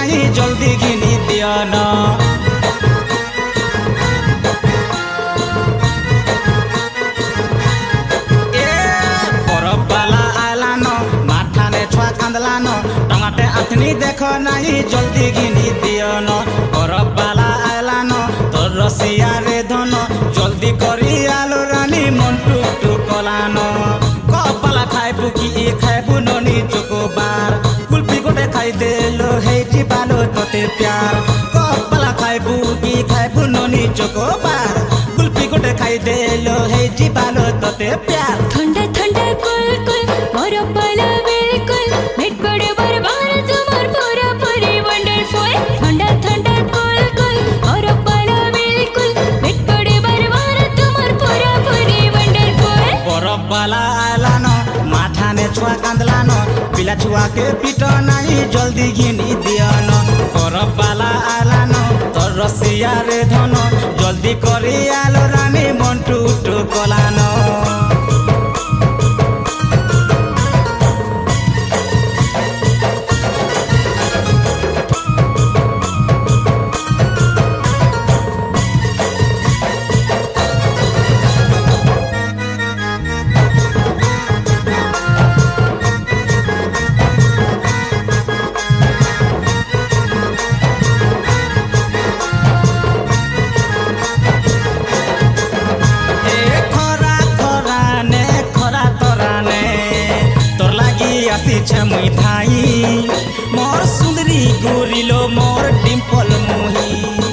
नहीं जल्दी घिनी दियन अथनी देखो नहीं जल्दी घिनी दियन परब बाला आलान तोर रसिया रे धन जल्दी करी आलो रानी मन टुक टुक कलान कपाला खाइबु कि खाइबु ननी चोकोबार कुल्फी गोटे खाई देलो हेजी बालो तोते प्यार कपाला खाइबु कि खाइबु ननी चोकोबार कुल्फी गोटे खाई देलो हेजी बालो तोते प्यार ठंडा ठंडा कुल कुल मोर बाला बिल्कुल मिट पड़े बरबार तुम्हार पूरा पूरी वंडरफुल ठंडा ठंडा कुल कुल मोर बाला बिल्कुल मिट पड़े बरबार तुम्हार पूरा पूरी वंडरफुल परब बाला आलान माथा ने छुआ कांदलान पिला छुआ के पीट नहीं जल्दी घिनी दियन परब बाला आलान तोर रसिया रे धन जल्दी करी आलो रानी मन टुक टुक कलान मुई भाई मोर सुंदरी गोरिलो मोर डिम्पल मुही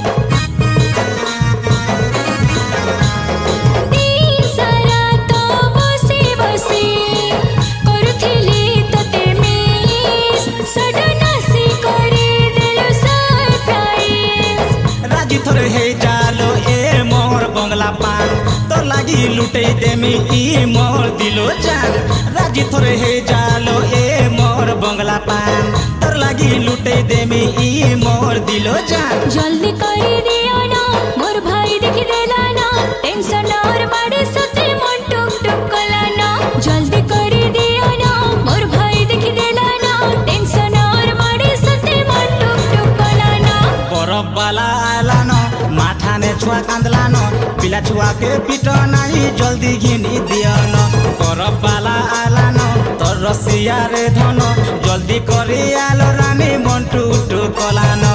दिन सारा तो बसी बसी करुथिली तते मिस सडन आसी करे देलो सरप्राइज राजी थोड़े हे जालो ए मोर बंगला पान तो लागी लुटे देमी ई मोर दिलो जान राजी थोड़े हे जालो ए मोर बंगला पान तोर लागी लुटे देमी ई मोर दिलो जान जल्दी करी दियो ना मोर भाई देखि देला ना टेंशन और बड़े सते मन टुक टुक कला ना जल्दी करी दियो ना मोर भाई देखि देला ना टेंशन और बड़े सते मन टुक टुक कला ना परब बाला आलान माथा ने छुआ कांदलान पिला छुआ के पीट नहीं जल्दी घिनी दियन परब बाला आलान तोर रसिया रे धन जल्दी करी आलो रानी मन टुक टुक कलान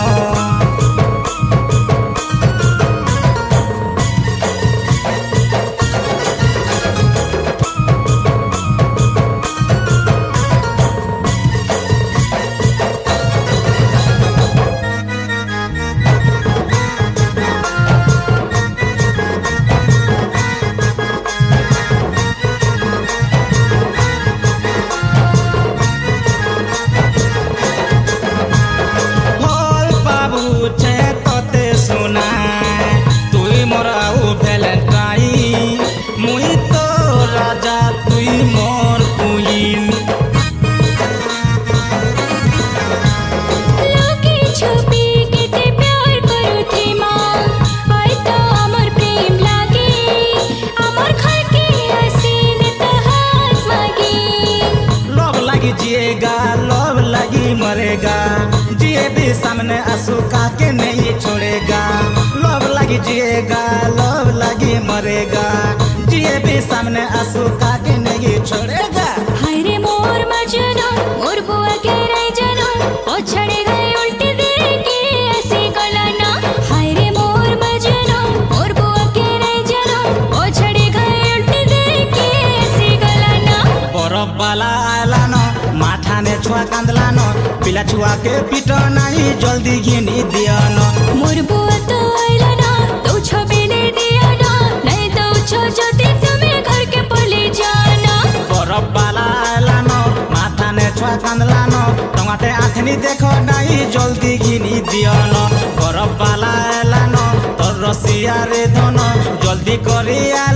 जिएगा लव लगी मरेगा जिए भी सामने आंसू का के नहीं छोड़ेगा लव लगी जिएगा लव लगी मरेगा जिए भी सामने आंसू का के नहीं छोड़ेगा हाय रे मोर मजनू मोर बुआ के रह जनू पछड़े गए उल्टी देगी ऐसी गलाना हाय रे मोर मजनू मोर बुआ के रह जनू पछड़े गए उल्टी देगी ऐसी गलाना परब बाला आलान माथा ने छुआ कांदलान पिला छुआ के पीट नहीं जल्दी घिनी दियन मोर बुआ तो आइला ना तो छबे ने दिया ना नहीं तो छो जदी तुम्हें घर के पले जाना परब बाला आलान माथा ने छुआ कांदलान टमाटे आखनी देखो नहीं जल्दी घिनी दियन परब बाला आलान तोर रसिया रे धन जल्दी करी